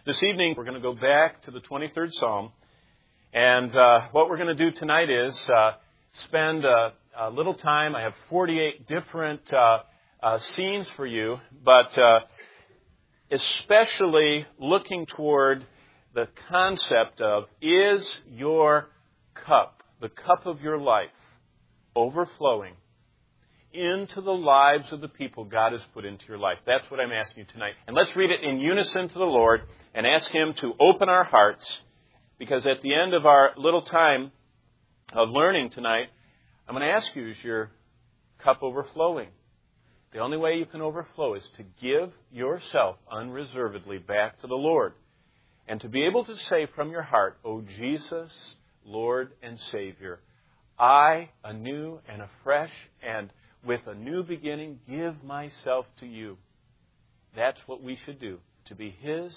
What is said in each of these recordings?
This evening, we're going to go back to the 23rd Psalm. And what we're going to do tonight is spend a little time. I have 48 different scenes for you, but especially looking toward the concept of, is your cup, the cup of your life, overflowing into the lives of the people God has put into your life? That's what I'm asking you tonight. And let's read it in unison to the Lord and ask Him to open our hearts, because at the end of our little time of learning tonight, I'm going to ask you, is your cup overflowing? The only way you can overflow is to give yourself unreservedly back to the Lord and to be able to say from your heart, "Oh Jesus, Lord and Savior, I, anew and afresh and with a new beginning, give myself to you." That's what we should do, to be His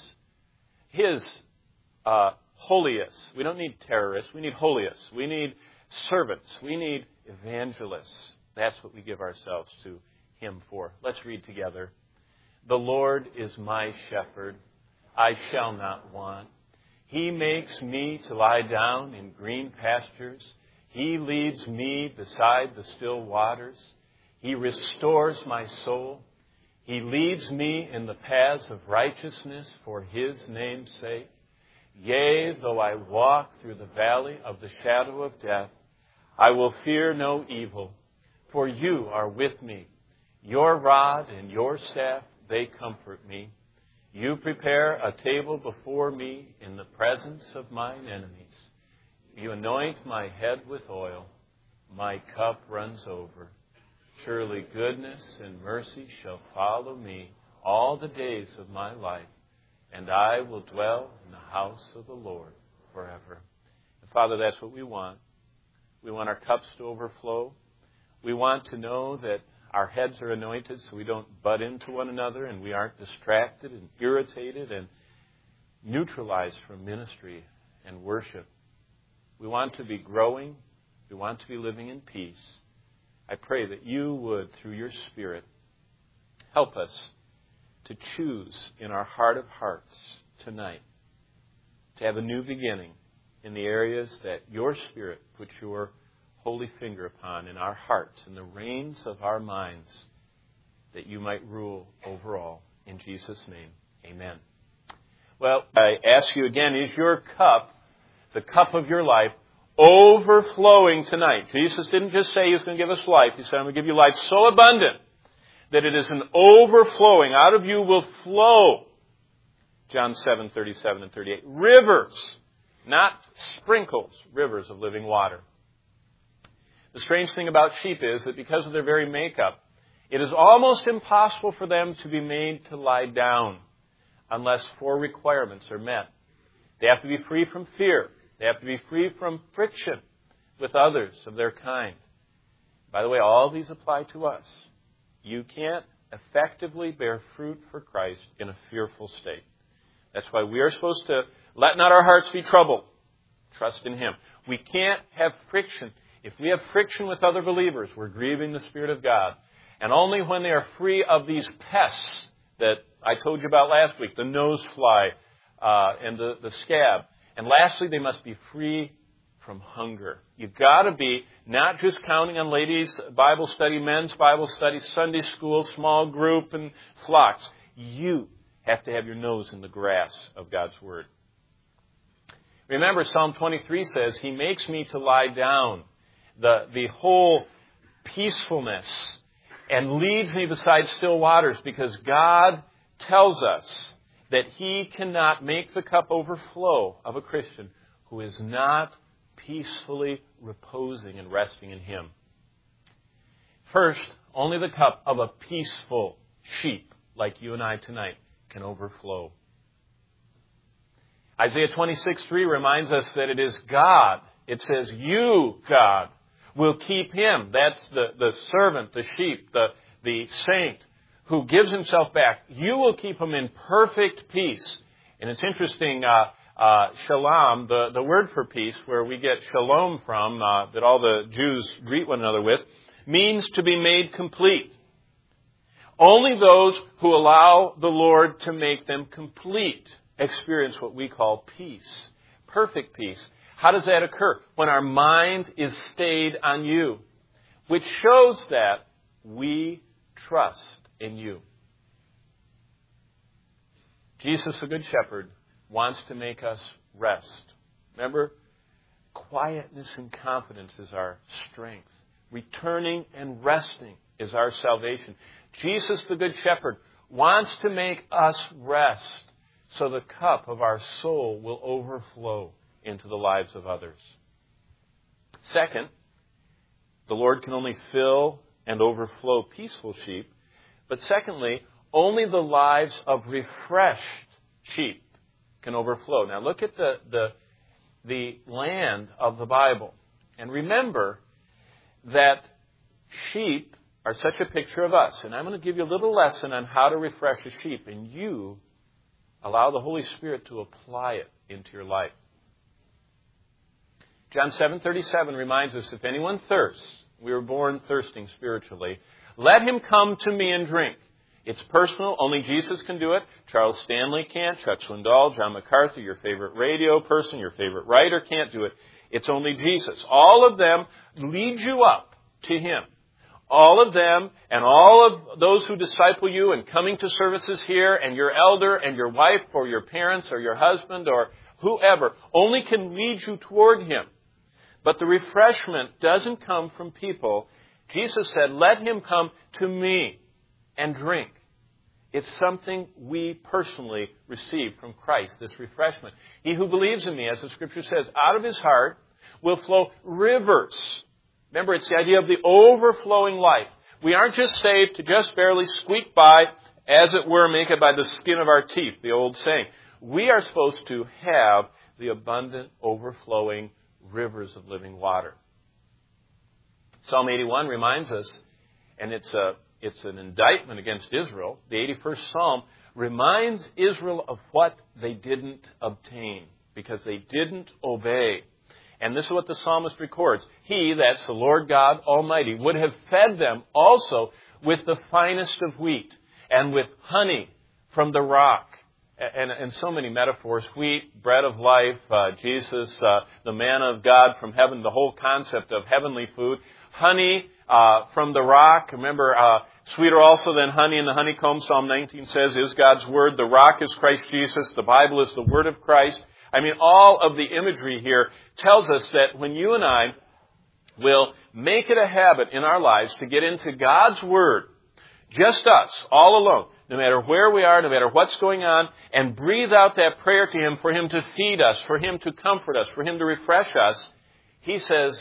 holiest. We don't need terrorists. We need holiest. We need servants. We need evangelists. That's what we give ourselves to Him for. Let's read together. "The Lord is my shepherd. I shall not want. He makes me to lie down in green pastures. He leads me beside the still waters. He restores my soul. He leads me in the paths of righteousness for His name's sake. Yea, though I walk through the valley of the shadow of death, I will fear no evil, for You are with me. Your rod and Your staff, they comfort me. You prepare a table before me in the presence of mine enemies. You anoint my head with oil. My cup runs over. Surely goodness and mercy shall follow me all the days of my life, and I will dwell in the house of the Lord forever." And Father, that's what we want. We want our cups to overflow. We want to know that our heads are anointed so we don't butt into one another and we aren't distracted and irritated and neutralized from ministry and worship. We want to be growing. We want to be living in peace. I pray that You would, through Your Spirit, help us to choose in our heart of hearts tonight to have a new beginning in the areas that Your Spirit puts Your holy finger upon in our hearts, in the reins of our minds, that You might rule over all. In Jesus' name, amen. Well, I ask you again, is your cup, the cup of your life, overflowing tonight? Jesus didn't just say He was going to give us life. He said, "I'm going to give you life so abundant that it is an overflowing. Out of you will flow," John 7:37 and 38. "Rivers," not sprinkles, "rivers of living water." The strange thing about sheep is that because of their very makeup, it is almost impossible for them to be made to lie down unless 4 requirements are met. They have to be free from fear. They have to be free from friction with others of their kind. By the way, all these apply to us. You can't effectively bear fruit for Christ in a fearful state. That's why we are supposed to let not our hearts be troubled. Trust in Him. We can't have friction. If we have friction with other believers, we're grieving the Spirit of God. And only when they are free of these pests that I told you about last week, the nose fly and the scab. And lastly, they must be free from hunger. You've got to be not just counting on ladies' Bible study, men's Bible study, Sunday school, small group, and flocks. You have to have your nose in the grass of God's Word. Remember, Psalm 23 says, He makes me to lie down. The whole peacefulness, and leads me beside still waters, because God tells us that He cannot make the cup overflow of a Christian who is not peacefully reposing and resting in Him. First, only the cup of a peaceful sheep like you and I tonight can overflow. Isaiah 26:3 reminds us that it is God. It says, "You, God, will keep him." That's the servant, the sheep, the saint who gives himself back. "You will keep him in perfect peace." And it's interesting, shalom, the word for peace, where we get shalom from, that all the Jews greet one another with, means to be made complete. Only those who allow the Lord to make them complete experience what we call peace, perfect peace. How does that occur? When our mind is stayed on you, which shows that we trust in you. Jesus, the Good Shepherd, wants to make us rest. Remember, quietness and confidence is our strength. Returning and resting is our salvation. Jesus, the Good Shepherd, wants to make us rest so the cup of our soul will overflow into the lives of others. Second, the Lord can only fill and overflow peaceful sheep. But secondly, only the lives of refreshed sheep can overflow. Now look at the land of the Bible. And remember that sheep are such a picture of us. And I'm going to give you a little lesson on how to refresh a sheep. And you allow the Holy Spirit to apply it into your life. John 7:37 reminds us, if anyone thirsts, we were born thirsting spiritually, let him come to me and drink. It's personal. Only Jesus can do it. Charles Stanley can't. Chuck Swindoll, John MacArthur, your favorite radio person, your favorite writer can't do it. It's only Jesus. All of them lead you up to Him. All of them and all of those who disciple you and coming to services here and your elder and your wife or your parents or your husband or whoever only can lead you toward Him. But the refreshment doesn't come from people. Jesus said, let him come to me and drink. It's something we personally receive from Christ, this refreshment. He who believes in me, as the Scripture says, out of his heart will flow rivers. Remember, it's the idea of the overflowing life. We aren't just saved to just barely squeak by, as it were, make it by the skin of our teeth, the old saying. We are supposed to have the abundant, overflowing rivers of living water. Psalm 81 reminds us, and it's an indictment against Israel. The 81st Psalm reminds Israel of what they didn't obtain because they didn't obey. And this is what the psalmist records. He, that's the Lord God Almighty, would have fed them also with the finest of wheat and with honey from the rock. And so many metaphors. Wheat, bread of life, Jesus, the manna of God from heaven, the whole concept of heavenly food. Honey from the rock. Remember, sweeter also than honey in the honeycomb, Psalm 19 says, is God's Word. The rock is Christ Jesus. The Bible is the Word of Christ. I mean, all of the imagery here tells us that when you and I will make it a habit in our lives to get into God's Word, just us, all alone, no matter where we are, no matter what's going on, and breathe out that prayer to Him for Him to feed us, for Him to comfort us, for Him to refresh us, He says,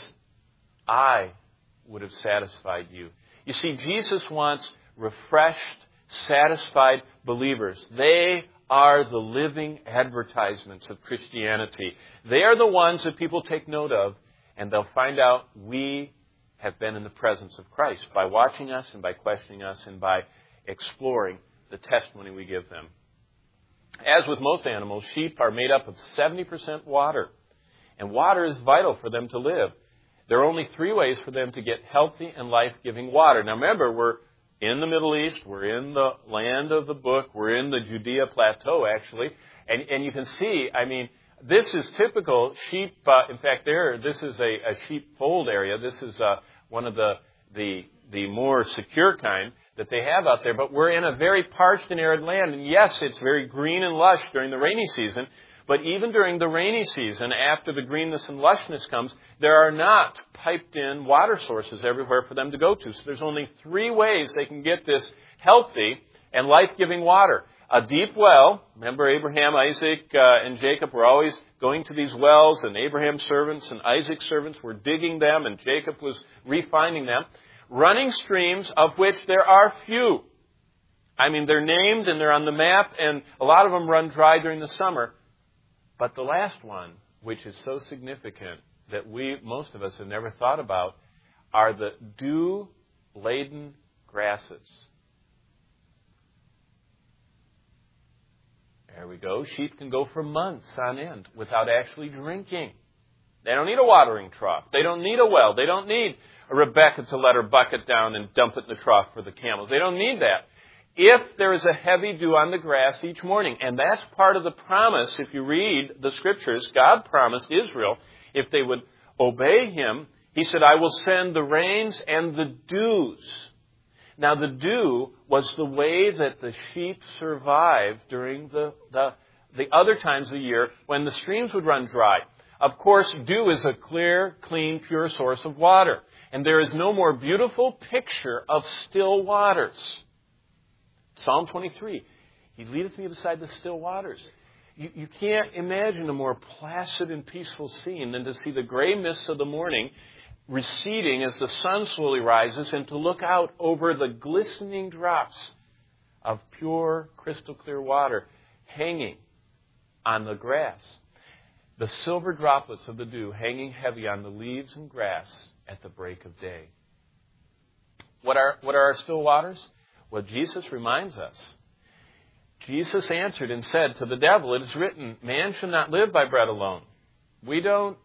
I would have satisfied you. You see, Jesus wants refreshed, satisfied believers. They are the living advertisements of Christianity. They are the ones that people take note of, and they'll find out we have been in the presence of Christ by watching us and by questioning us and by exploring the testimony we give them. As with most animals, sheep are made up of 70% water, and water is vital for them to live. There are only 3 ways for them to get healthy and life-giving water. Now remember, we're in the Middle East, we're in the land of the book, we're in the Judea Plateau, actually, and you can see, I mean, this is typical sheep. In fact, this is a sheepfold area. This is one of the more secure kind that they have out there. But we're in a very parched and arid land. And yes, it's very green and lush during the rainy season. But even during the rainy season, after the greenness and lushness comes, there are not piped-in water sources everywhere for them to go to. So there's only 3 ways they can get this healthy and life-giving water. A deep well. Remember, Abraham, Isaac, and Jacob were always going to these wells, and Abraham's servants and Isaac's servants were digging them, and Jacob was refining them. Running streams, of which there are few. I mean, they're named and they're on the map, and a lot of them run dry during the summer. But the last one, which is so significant that most of us have never thought about, are the dew-laden grasses. There we go. Sheep can go for months on end without actually drinking. They don't need a watering trough. They don't need a well. They don't need a Rebecca to let her bucket down and dump it in the trough for the camels. They don't need that. if there is a heavy dew on the grass each morning. And that's part of the promise. If you read the Scriptures, God promised Israel, if they would obey Him, He said, I will send the rains and the dews. Now, the dew was the way that the sheep survived during the other times of the year when the streams would run dry. Of course, dew is a clear, clean, pure source of water. And there is no more beautiful picture of still waters. Psalm 23, He leadeth me beside the still waters. You can't imagine a more placid and peaceful scene than to see the gray mists of the morning receding as the sun slowly rises and to look out over the glistening drops of pure, crystal clear water hanging on the grass. The silver droplets of the dew hanging heavy on the leaves and grass at the break of day. What are our still waters? Well, Jesus reminds us. Jesus answered and said to the devil, it is written, man shall not live by bread alone. We don't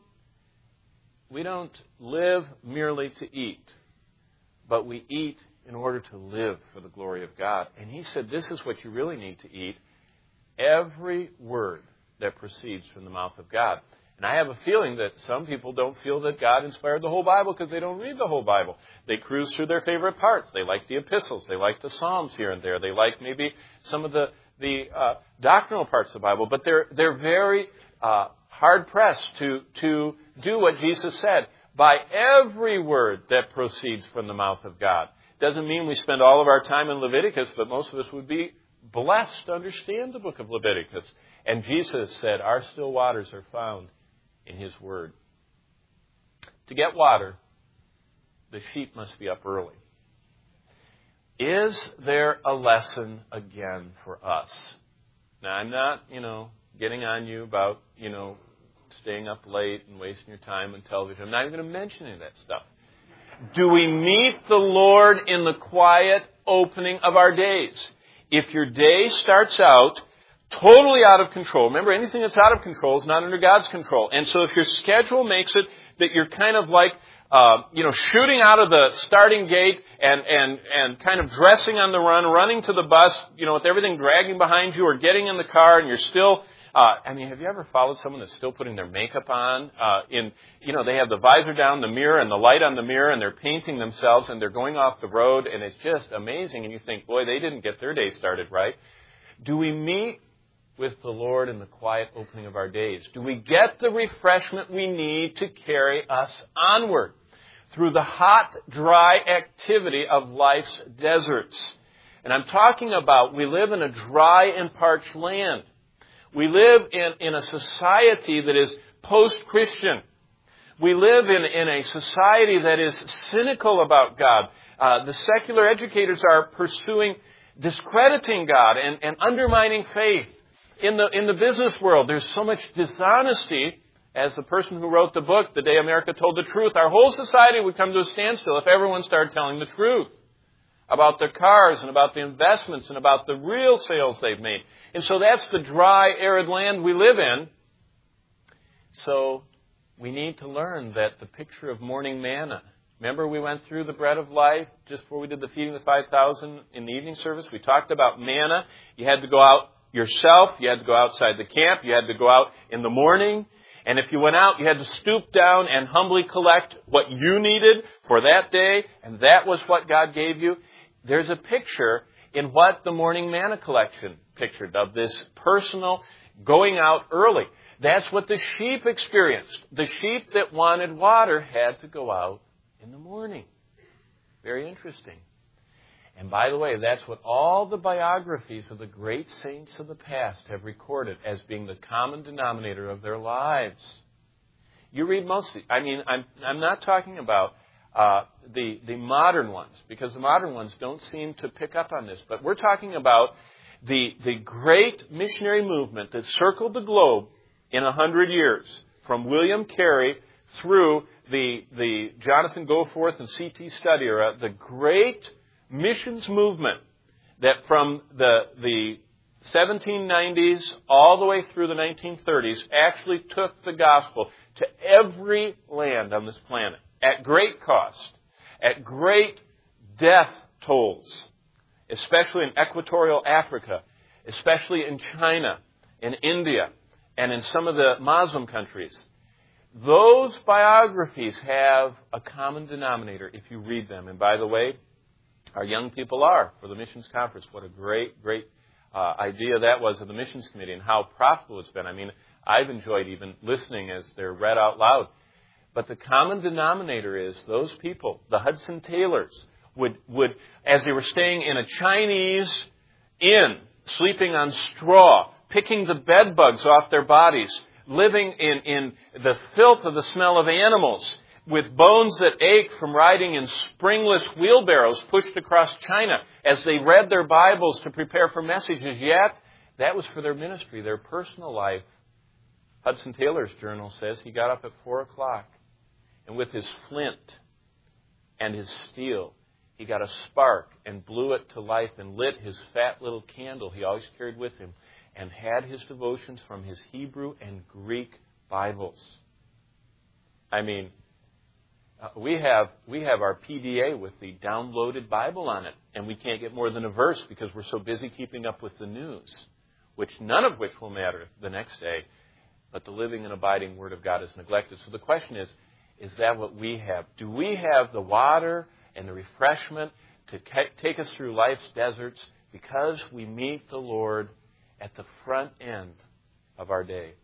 live merely to eat, but we eat in order to live for the glory of God. And He said, this is what you really need to eat. Every word that proceeds from the mouth of God. And I have a feeling that some people don't feel that God inspired the whole Bible because they don't read the whole Bible. They cruise through their favorite parts. They like the epistles. They like the Psalms here and there. They like maybe some of the doctrinal parts of the Bible. But they're very hard-pressed to do what Jesus said. By every word that proceeds from the mouth of God. Doesn't mean we spend all of our time in Leviticus, but most of us would be blessed to understand the book of Leviticus. And Jesus said, our still waters are found in His Word. To get water, the sheep must be up early. Is there a lesson again for us? Now, I'm not, getting on you about, staying up late and wasting your time on television. I'm not even going to mention any of that stuff. Do we meet the Lord in the quiet opening of our days? If your day starts out totally out of control. Remember, anything that's out of control is not under God's control. And so if your schedule makes it that you're kind of like, shooting out of the starting gate and kind of dressing on the run, running to the bus, with everything dragging behind you, or getting in the car and you're still, have you ever followed someone that's still putting their makeup on? They have the visor down, the mirror, and the light on the mirror, and they're painting themselves, and they're going off the road, and it's just amazing. And you think, boy, they didn't get their day started right. Do we meet with the Lord in the quiet opening of our days? Do we get the refreshment we need to carry us onward through the hot, dry activity of life's deserts? And I'm talking about we live in a dry and parched land. We live in a society that is post-Christian. We live in a society that is cynical about God. The secular educators are pursuing discrediting God and undermining faith. In the business world, there's so much dishonesty. As the person who wrote the book, The Day America Told the Truth, our whole society would come to a standstill if everyone started telling the truth about their cars and about the investments and about the real sales they've made. And so that's the dry, arid land we live in. So we need to learn that the picture of morning manna. Remember we went through the bread of life just before we did the feeding of the 5,000 in the evening service? We talked about manna. You had to go out yourself. You had to go outside the camp. You had to go out in the morning. And if you went out, you had to stoop down and humbly collect what you needed for that day. And that was what God gave you. There's a picture in what the morning manna collection pictured of this personal going out early. That's what the sheep experienced. The sheep that wanted water had to go out in the morning. Very interesting. And by the way, that's what all the biographies of the great saints of the past have recorded as being the common denominator of their lives. You read mostly. I'm not talking about the modern ones, because the modern ones don't seem to pick up on this. But we're talking about the great missionary movement that circled the globe in 100 years, from William Carey through the Jonathan Goforth and C.T. Studd era, the great missions movement that from the 1790s all the way through the 1930s actually took the gospel to every land on this planet at great cost, at great death tolls. especially in equatorial Africa, especially in China, in India, and in some of the Muslim countries. Those biographies have a common denominator if you read them. And by the way, our young people are for the missions conference. What a great idea that was of the missions committee and how profitable it's been. I mean, I've enjoyed even listening as they're read out loud. But the common denominator is those people, the Hudson Taylors, would as they were staying in a Chinese inn, sleeping on straw, picking the bed bugs off their bodies, living in the filth of the smell of animals, with bones that ache from riding in springless wheelbarrows pushed across China as they read their Bibles to prepare for messages. Yet, that was for their ministry, their personal life. Hudson Taylor's journal says he got up at 4 o'clock, and with his flint and his steel, he got a spark and blew it to life and lit his fat little candle he always carried with him and had his devotions from his Hebrew and Greek Bibles. I mean, we have our PDA with the downloaded Bible on it, and we can't get more than a verse because we're so busy keeping up with the news, none of which will matter the next day. But the living and abiding Word of God is neglected. So the question is that what we have? Do we have the water and the refreshment to take us through life's deserts because we meet the Lord at the front end of our day?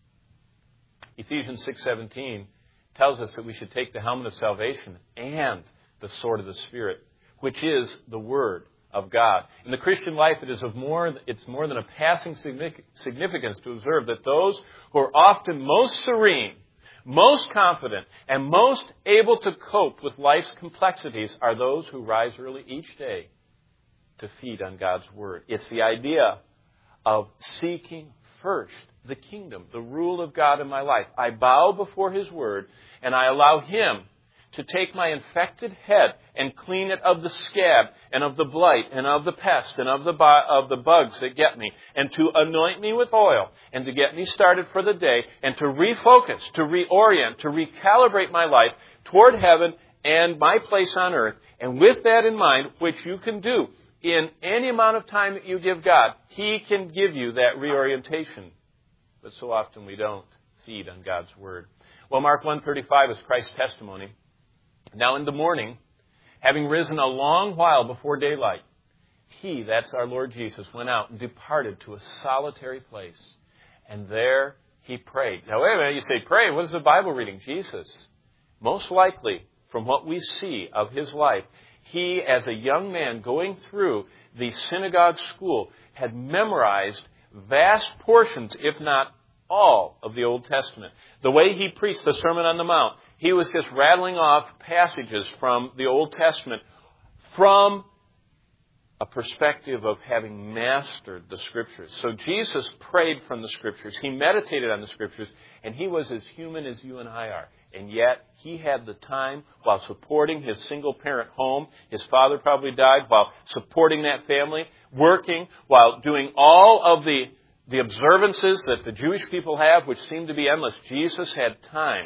Ephesians 6:17 tells us that we should take the helmet of salvation and the sword of the Spirit, which is the Word of God. In the Christian life, it's more than a passing significance to observe that those who are often most serene, most confident, and most able to cope with life's complexities are those who rise early each day to feed on God's Word. It's the idea of seeking first the kingdom, the rule of God in my life. I bow before His Word, and I allow Him to take my infected head and clean it of the scab and of the blight and of the pest and of the bugs that get me, and to anoint me with oil and to get me started for the day and to refocus, to reorient, to recalibrate my life toward heaven and my place on earth. And with that in mind, which you can do in any amount of time that you give God, He can give you that reorientation. But so often we don't feed on God's Word. Well, Mark 1:35 is Christ's testimony. Now in the morning, having risen a long while before daylight, He, that's our Lord Jesus, went out and departed to a solitary place. And there He prayed. Now wait a minute, you say, pray, what is the Bible reading? Jesus. Most likely, from what we see of His life, He, as a young man going through the synagogue school, had memorized vast portions, if not all, of the Old Testament. The way He preached the Sermon on the Mount, He was just rattling off passages from the Old Testament from a perspective of having mastered the Scriptures. So Jesus prayed from the Scriptures. He meditated on the Scriptures, and He was as human as you and I are. And yet, He had the time while supporting His single-parent home. His father probably died while supporting that family, working while doing all of the observances that the Jewish people have, which seem to be endless. Jesus had time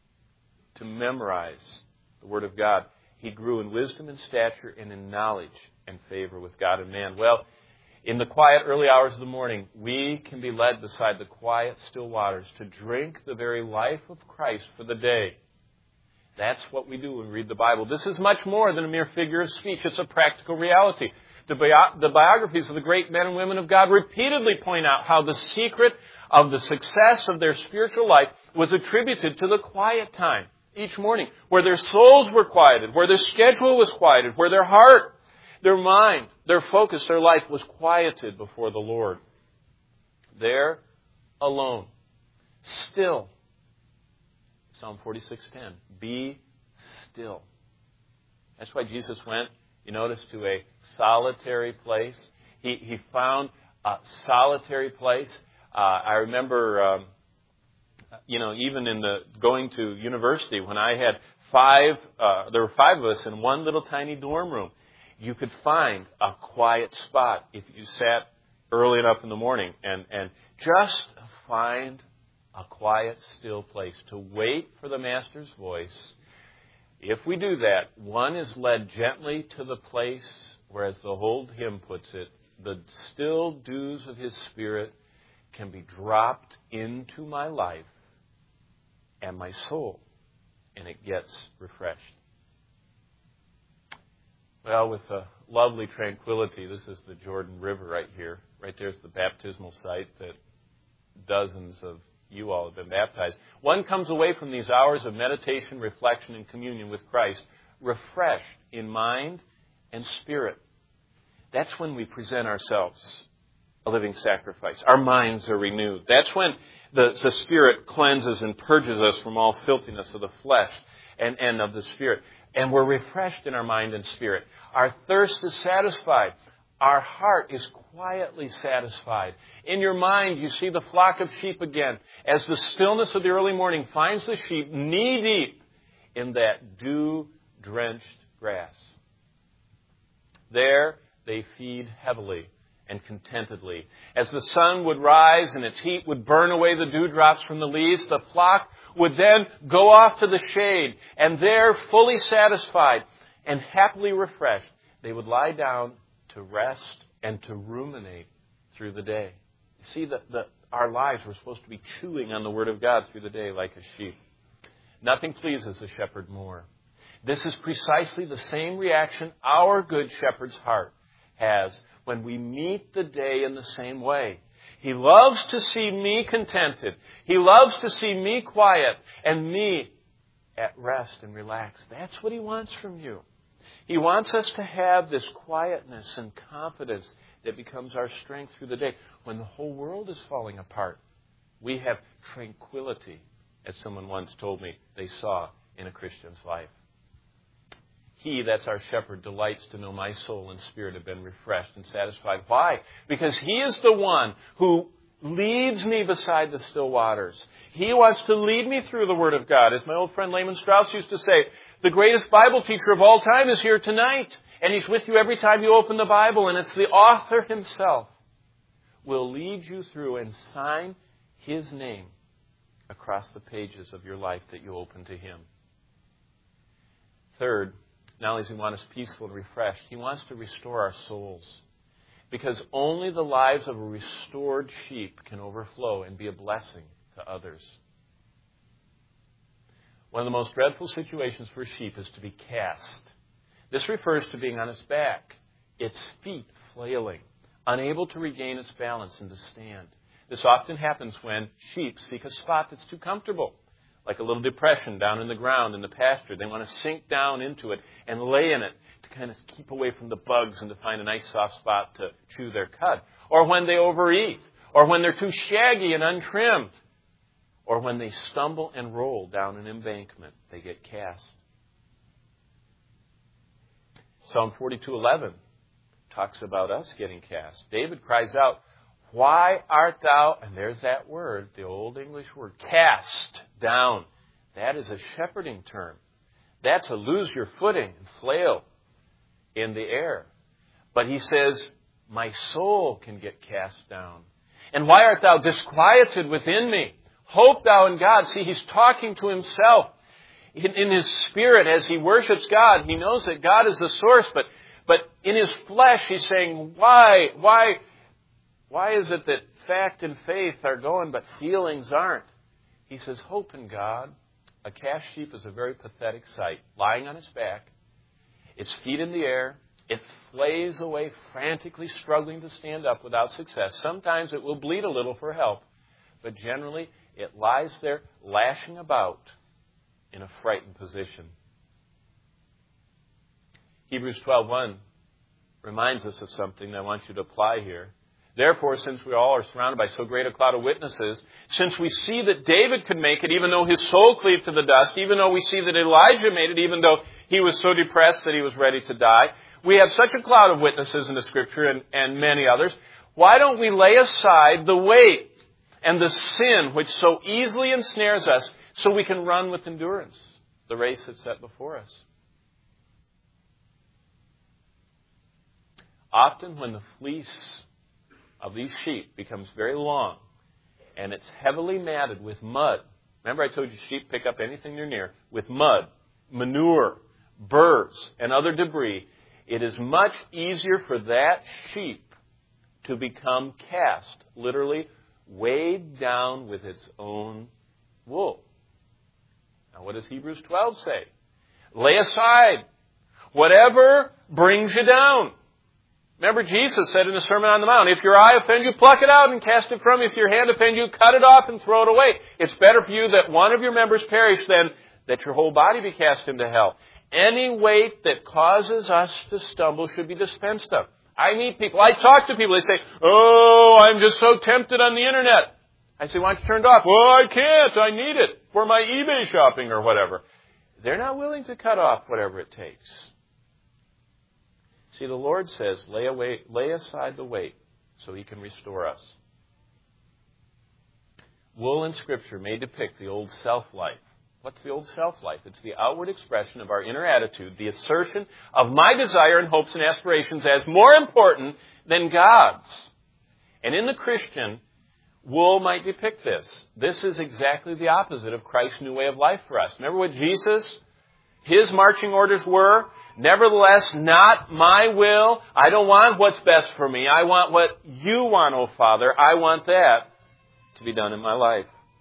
to memorize the Word of God. He grew in wisdom and stature and in knowledge and favor with God and man. Well, in the quiet early hours of the morning, we can be led beside the quiet, still waters to drink the very life of Christ for the day. That's what we do when we read the Bible. This is much more than a mere figure of speech. It's a practical reality. The biographies of the great men and women of God repeatedly point out how the secret of the success of their spiritual life was attributed to the quiet time each morning, where their souls were quieted, where their schedule was quieted, where their heart, their mind, their focus, their life was quieted before the Lord. There, alone, still. Psalm 46:10. Be still. That's why Jesus went, you notice, to a solitary place. He found a solitary place. I remember, even in going to university, when I had there were 5 of us in one little tiny dorm room. You could find a quiet spot if you sat early enough in the morning and just find a quiet, still place to wait for the Master's voice. If we do that, one is led gently to the place Whereas the old hymn puts it, the still dews of His Spirit can be dropped into my life and my soul, and it gets refreshed. Well, with a lovely tranquility, this is the Jordan River right here. Right there's the baptismal site that dozens of you all have been baptized. One comes away from these hours of meditation, reflection, and communion with Christ refreshed in mind and spirit. That's when we present ourselves a living sacrifice. Our minds are renewed. That's when the Spirit cleanses and purges us from all filthiness of the flesh and of the Spirit. And we're refreshed in our mind and spirit. Our thirst is satisfied. Our heart is quietly satisfied. In your mind, you see the flock of sheep again, as the stillness of the early morning finds the sheep knee-deep in that dew-drenched grass. There, they feed heavily and contentedly. As the sun would rise and its heat would burn away the dewdrops from the leaves, the flock would then go off to the shade, and there, fully satisfied and happily refreshed, they would lie down to rest and to ruminate through the day. You see, our lives, we're supposed to be chewing on the Word of God through the day like a sheep. Nothing pleases a shepherd more. This is precisely the same reaction our good shepherd's heart has when we meet the day in the same way. He loves to see me contented. He loves to see me quiet and me at rest and relaxed. That's what He wants from you. He wants us to have this quietness and confidence that becomes our strength through the day. When the whole world is falling apart, we have tranquility, as someone once told me they saw in a Christian's life. He, that's our shepherd, delights to know my soul and spirit have been refreshed and satisfied. Why? Because He is the one who leads me beside the still waters. He wants to lead me through the Word of God. As my old friend Lehman Strauss used to say, the greatest Bible teacher of all time is here tonight. And He's with you every time you open the Bible. And it's the author Himself will lead you through and sign His name across the pages of your life that you open to Him. Third, not only does He want us peaceful and refreshed, He wants to restore our souls. Because only the lives of a restored sheep can overflow and be a blessing to others. One of the most dreadful situations for a sheep is to be cast. This refers to being on its back, its feet flailing, unable to regain its balance and to stand. This often happens when sheep seek a spot that's too comfortable, like a little depression down in the ground in the pasture. They want to sink down into it and lay in it to kind of keep away from the bugs and to find a nice soft spot to chew their cud. Or when they overeat. Or when they're too shaggy and untrimmed. Or when they stumble and roll down an embankment, they get cast. Psalm 42:11 talks about us getting cast. David cries out, "Why art thou," and there's that word, the old English word, cast down. That is a shepherding term. That's to lose your footing and flail in the air. But he says, my soul can get cast down. And why art thou disquieted within me? Hope thou in God. See, he's talking to himself in his spirit as he worships God. He knows that God is the source, but in his flesh he's saying, why is it that fact and faith are going but feelings aren't? He says, hope in God. A cast sheep is a very pathetic sight, lying on its back, its feet in the air. It flays away, frantically struggling to stand up without success. Sometimes it will bleat a little for help, but generally it lies there lashing about in a frightened position. Hebrews 12:1 reminds us of something that I want you to apply here. Therefore, since we all are surrounded by so great a cloud of witnesses, since we see that David could make it, even though his soul cleaved to the dust, even though we see that Elijah made it, even though he was so depressed that he was ready to die, we have such a cloud of witnesses in the Scripture and many others. Why don't we lay aside the weight and the sin which so easily ensnares us so we can run with endurance the race that's set before us? Often when the fleece of these sheep becomes very long and it's heavily matted with mud. Remember I told you sheep pick up anything they're near with mud, manure, burrs, and other debris. It is much easier for that sheep to become cast, literally weighed down with its own wool. Now, what does Hebrews 12 say? Lay aside whatever brings you down. Remember, Jesus said in the Sermon on the Mount, if your eye offend you, pluck it out and cast it from you. If your hand offend you, cut it off and throw it away. It's better for you that one of your members perish than that your whole body be cast into hell. Any weight that causes us to stumble should be dispensed of. I meet people, I talk to people, they say, oh, I'm just so tempted on the internet. I say, why don't you turn it off? Well, I can't, I need it for my eBay shopping or whatever. They're not willing to cut off whatever it takes. See, the Lord says, lay aside the weight so He can restore us. Wool in Scripture may depict the old self-life. What's the old self-life? It's the outward expression of our inner attitude, the assertion of my desire and hopes and aspirations as more important than God's. And in the Christian, wool might depict this. This is exactly the opposite of Christ's new way of life for us. Remember what Jesus, His marching orders were? Nevertheless, not my will. I don't want what's best for me. I want what you want, O Father. I want that to be done in my life.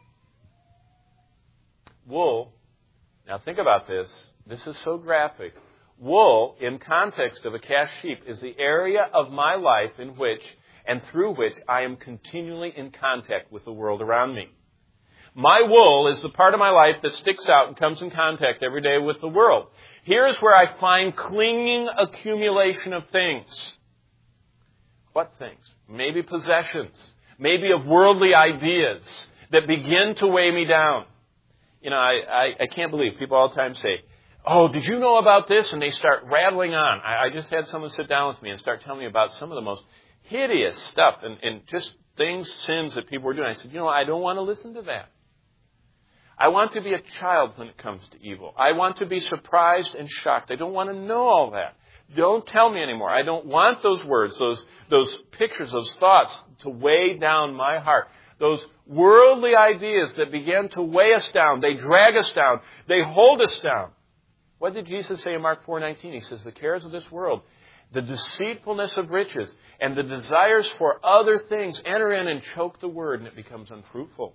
Wool, now think about this. This is so graphic. Wool, in context of a cast sheep, is the area of my life in which and through which I am continually in contact with the world around me. My wool is the part of my life that sticks out and comes in contact every day with the world. Here's where I find clinging accumulation of things. What things? Maybe possessions. Maybe of worldly ideas that begin to weigh me down. You know, I can't believe people all the time say, oh, did you know about this? And they start rattling on. I just had someone sit down with me and start telling me about some of the most hideous stuff and just things, sins that people were doing. I said, you know, I don't want to listen to that. I want to be a child when it comes to evil. I want to be surprised and shocked. I don't want to know all that. Don't tell me anymore. I don't want those words, those pictures, those thoughts to weigh down my heart. Those worldly ideas that begin to weigh us down. They drag us down. They hold us down. What did Jesus say in Mark 4:19? He says, the cares of this world, the deceitfulness of riches, and the desires for other things enter in and choke the word, and it becomes unfruitful.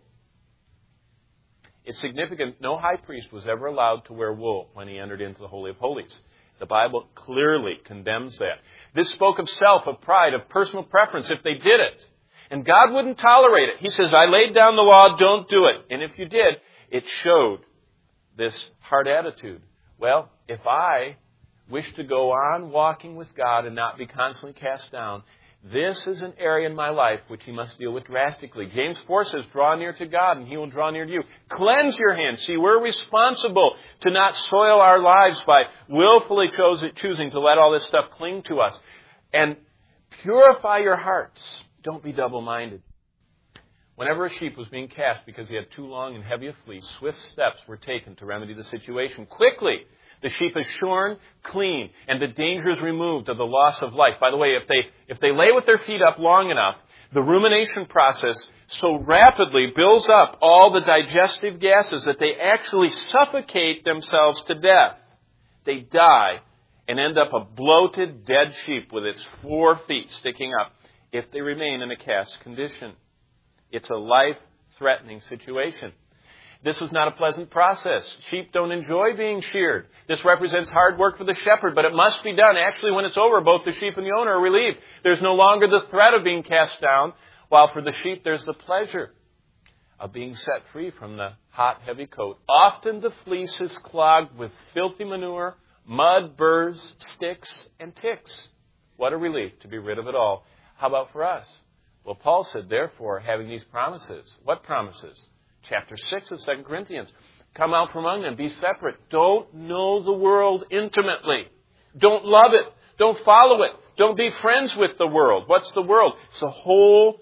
It's significant. No high priest was ever allowed to wear wool when he entered into the Holy of Holies. The Bible clearly condemns that. This spoke of self, of pride, of personal preference if they did it. And God wouldn't tolerate it. He says, I laid down the law, don't do it. And if you did, it showed this hard attitude. Well, if I wish to go on walking with God and not be constantly cast down, this is an area in my life which He must deal with drastically. James 4 says, draw near to God and He will draw near to you. Cleanse your hands. See, we're responsible to not soil our lives by willfully choosing to let all this stuff cling to us. And purify your hearts. Don't be double-minded. Whenever a sheep was being cast because he had too long and heavy a fleece, swift steps were taken to remedy the situation. Quickly, the sheep is shorn clean, and the danger is removed of the loss of life. By the way, if they lay with their feet up long enough, the rumination process so rapidly builds up all the digestive gases that they actually suffocate themselves to death. They die and end up a bloated, dead sheep with its 4 feet sticking up if they remain in a cast condition. It's a life-threatening situation. This was not a pleasant process. Sheep don't enjoy being sheared. This represents hard work for the shepherd, but it must be done. Actually, when it's over, both the sheep and the owner are relieved. There's no longer the threat of being cast down, while for the sheep there's the pleasure of being set free from the hot, heavy coat. Often the fleece is clogged with filthy manure, mud, burrs, sticks, and ticks. What a relief to be rid of it all. How about for us? Well, Paul said, therefore, having these promises. What promises? Chapter 6 of 2 Corinthians. Come out from among them. Be separate. Don't know the world intimately. Don't love it. Don't follow it. Don't be friends with the world. What's the world? It's the whole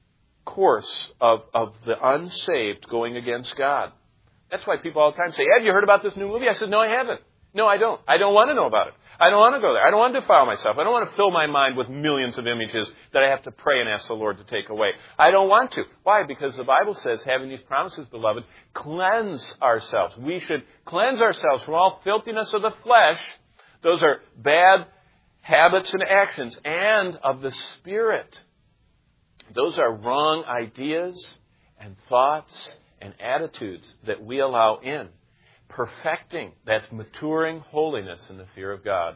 course of the unsaved going against God. That's why people all the time say, have you heard about this new movie? I said, no, I haven't. No, I don't. I don't want to know about it. I don't want to go there. I don't want to defile myself. I don't want to fill my mind with millions of images that I have to pray and ask the Lord to take away. I don't want to. Why? Because the Bible says, having these promises, beloved, cleanse ourselves. We should cleanse ourselves from all filthiness of the flesh. Those are bad habits and actions, and of the Spirit. Those are wrong ideas and thoughts and attitudes that we allow in. Perfecting, that's maturing holiness in the fear of God.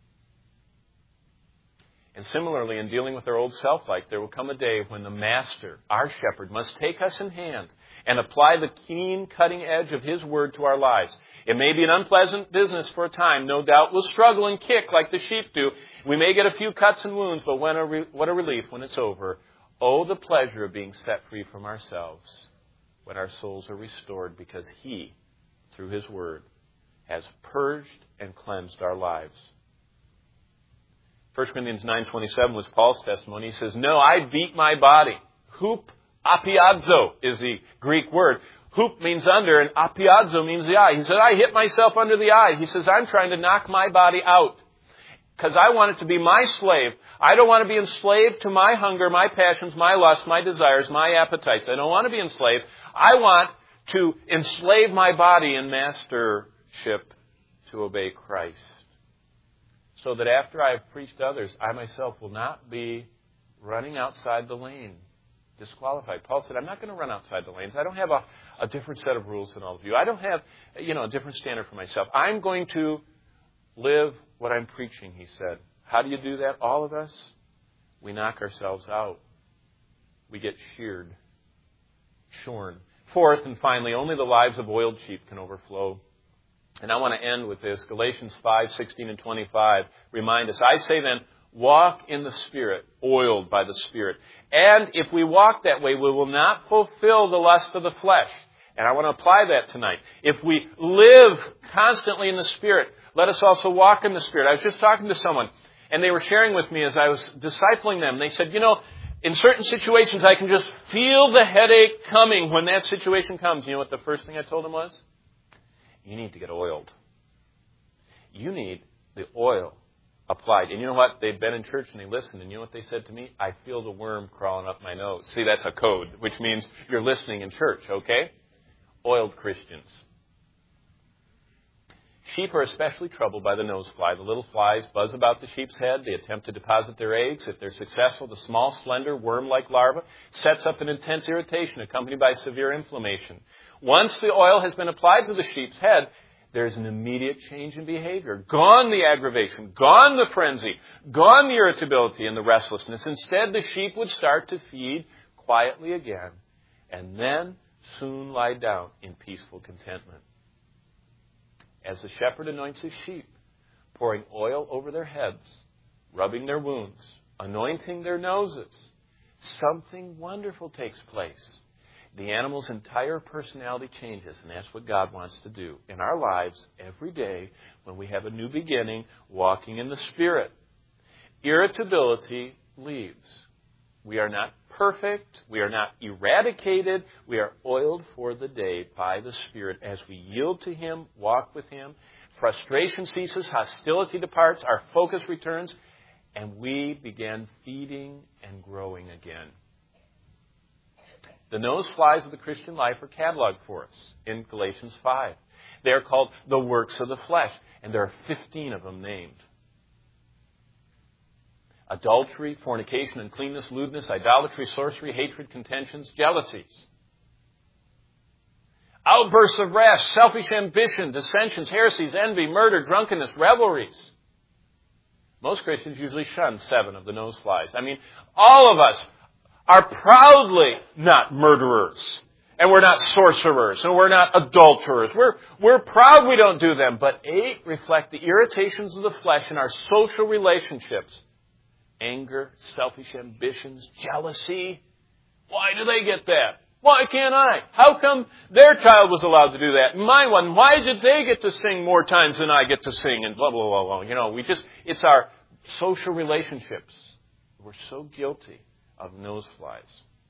And similarly, in dealing with our old self-life, there will come a day when the Master, our shepherd, must take us in hand and apply the keen cutting edge of His Word to our lives. It may be an unpleasant business for a time. No doubt we'll struggle and kick like the sheep do. We may get a few cuts and wounds, but what a relief when it's over. Oh, the pleasure of being set free from ourselves when our souls are restored because He, through His Word, has purged and cleansed our lives. 1 Corinthians 9:27 was Paul's testimony. He says, "No, I beat my body." Hup apiadzo is the Greek word. Hup means under, and apiadzo means the eye. He said, I hit myself under the eye. He says, I'm trying to knock my body out because I want it to be my slave. I don't want to be enslaved to my hunger, my passions, my lusts, my desires, my appetites. I don't want to be enslaved. I want to enslave my body in mastership to obey Christ. So that after I have preached to others, I myself will not be running outside the lane, disqualified. Paul said, I'm not going to run outside the lanes. I don't have a different set of rules than all of you. I don't have, a different standard for myself. I'm going to live what I'm preaching, he said. How do you do that? All of us, we knock ourselves out. We get shorn. Fourth and finally, only the lives of oiled sheep can overflow. And I want to end with this. Galatians 5:16 and 25 remind us, I say then, walk in the Spirit, oiled by the Spirit. And if we walk that way, we will not fulfill the lust of the flesh. And I want to apply that tonight. If we live constantly in the Spirit, let us also walk in the Spirit. I was just talking to someone, and they were sharing with me as I was discipling them. They said, in certain situations, I can just feel the headache coming when that situation comes. You know what the first thing I told them was? You need to get oiled. You need the oil applied. And you know what? They've been in church and they listened. And you know what they said to me? I feel the worm crawling up my nose. See, that's a code, which means you're listening in church, okay? Oiled Christians. Sheep are especially troubled by the nosefly. The little flies buzz about the sheep's head. They attempt to deposit their eggs. If they're successful, the small, slender, worm-like larva sets up an intense irritation accompanied by severe inflammation. Once the oil has been applied to the sheep's head, there's an immediate change in behavior. Gone the aggravation, gone the frenzy, gone the irritability and the restlessness. Instead, the sheep would start to feed quietly again and then soon lie down in peaceful contentment. As the shepherd anoints his sheep, pouring oil over their heads, rubbing their wounds, anointing their noses, something wonderful takes place. The animal's entire personality changes, and that's what God wants to do in our lives every day when we have a new beginning, walking in the Spirit. Irritability leaves. We are not perfect. We are not eradicated. We are oiled for the day by the Spirit as we yield to Him, walk with Him. Frustration ceases, hostility departs, our focus returns, and we begin feeding and growing again. The nose flies of the Christian life are cataloged for us in Galatians 5. They are called the works of the flesh, and there are 15 of them named. Adultery, fornication, uncleanness, lewdness, idolatry, sorcery, hatred, contentions, jealousies. Outbursts of wrath, selfish ambition, dissensions, heresies, envy, murder, drunkenness, revelries. Most Christians usually shun 7 of the nose flies. All of us are proudly not murderers. And we're not sorcerers. And we're not adulterers. We're proud we don't do them. But 8 reflect the irritations of the flesh in our social relationships. Anger, selfish ambitions, jealousy. Why do they get that? Why can't I? How come their child was allowed to do that? My one, why did they get to sing more times than I get to sing? And blah, blah, blah, blah. It's our social relationships. We're so guilty of nose flies.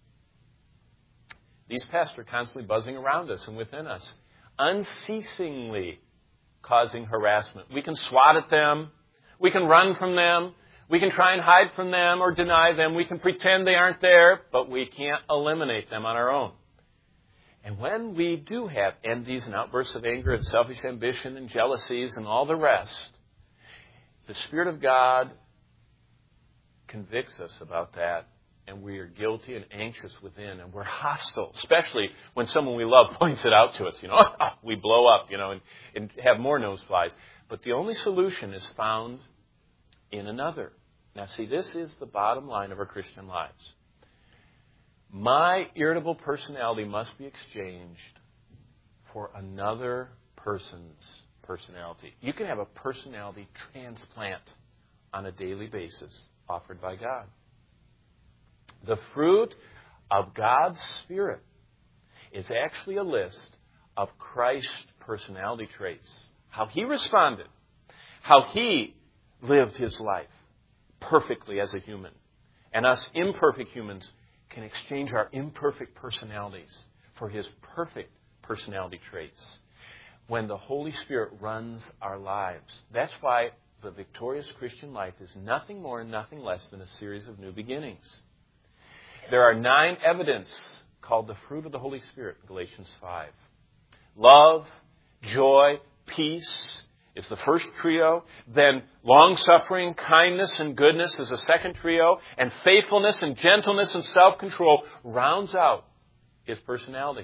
These pests are constantly buzzing around us and within us, unceasingly causing harassment. We can swat at them. We can run from them. We can try and hide from them or deny them. We can pretend they aren't there, but we can't eliminate them on our own. And when we do have envies and outbursts of anger and selfish ambition and jealousies and all the rest, the Spirit of God convicts us about that, and we are guilty and anxious within, and we're hostile, especially when someone we love points it out to us. We blow up, and have more nose flies. But the only solution is found in another. Now, see, this is the bottom line of our Christian lives. My irritable personality must be exchanged for another person's personality. You can have a personality transplant on a daily basis offered by God. The fruit of God's Spirit is actually a list of Christ's personality traits. How He responded. How He lived His life perfectly as a human. And us imperfect humans can exchange our imperfect personalities for His perfect personality traits. When the Holy Spirit runs our lives. That's why the victorious Christian life is nothing more and nothing less than a series of new beginnings. There are 9 evidence called the fruit of the Holy Spirit, Galatians 5. Love, joy, peace is the first trio. Then long-suffering, kindness, and goodness is the second trio. And faithfulness and gentleness and self-control rounds out His personality.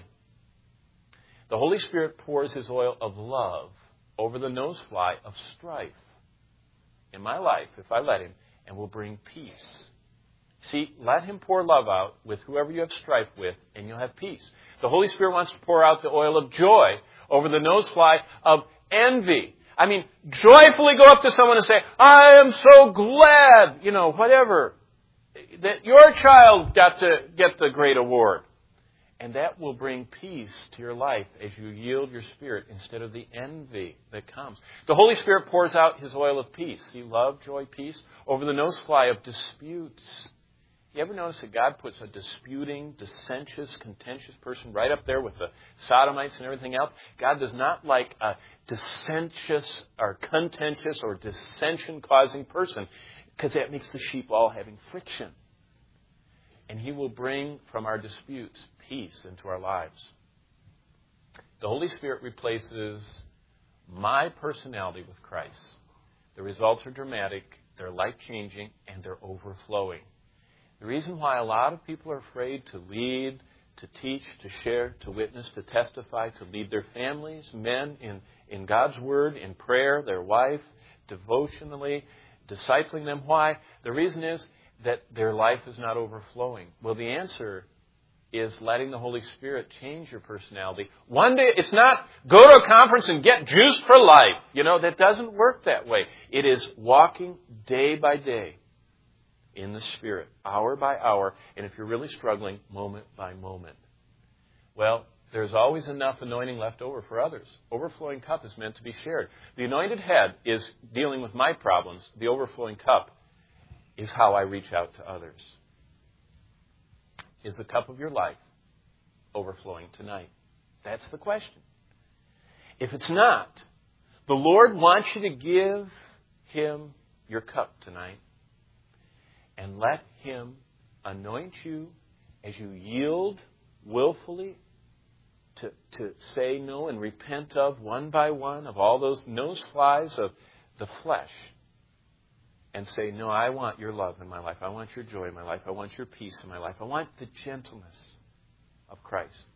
The Holy Spirit pours His oil of love over the nosefly of strife in my life, if I let Him, and will bring peace. See, let Him pour love out with whoever you have strife with, and you'll have peace. The Holy Spirit wants to pour out the oil of joy over the nosefly of envy. I mean, joyfully go up to someone and say, I am so glad, whatever, that your child got to get the great award. And that will bring peace to your life as you yield your spirit instead of the envy that comes. The Holy Spirit pours out His oil of peace. See, love, joy, peace over the nosefly of disputes. You ever notice that God puts a disputing, dissentious, contentious person right up there with the sodomites and everything else? God does not like a dissentious or contentious or dissension-causing person because that makes the sheep all having friction. And He will bring from our disputes peace into our lives. The Holy Spirit replaces my personality with Christ. The results are dramatic, they're life-changing, and they're overflowing. The reason why a lot of people are afraid to lead, to teach, to share, to witness, to testify, to lead their families, men in God's Word, in prayer, their wife, devotionally, discipling them. Why? The reason is that their life is not overflowing. Well, the answer is letting the Holy Spirit change your personality. One day, it's not go to a conference and get juiced for life. That doesn't work that way. It is walking day by day in the Spirit, hour by hour, and if you're really struggling, moment by moment. Well, there's always enough anointing left over for others. Overflowing cup is meant to be shared. The anointed head is dealing with my problems. The overflowing cup is how I reach out to others. Is the cup of your life overflowing tonight? That's the question. If it's not, the Lord wants you to give Him your cup tonight and let Him anoint you as you yield willfully to say no and repent of one by one of all those nose flies of the flesh. And say, no, I want your love in my life. I want your joy in my life. I want your peace in my life. I want the gentleness of Christ.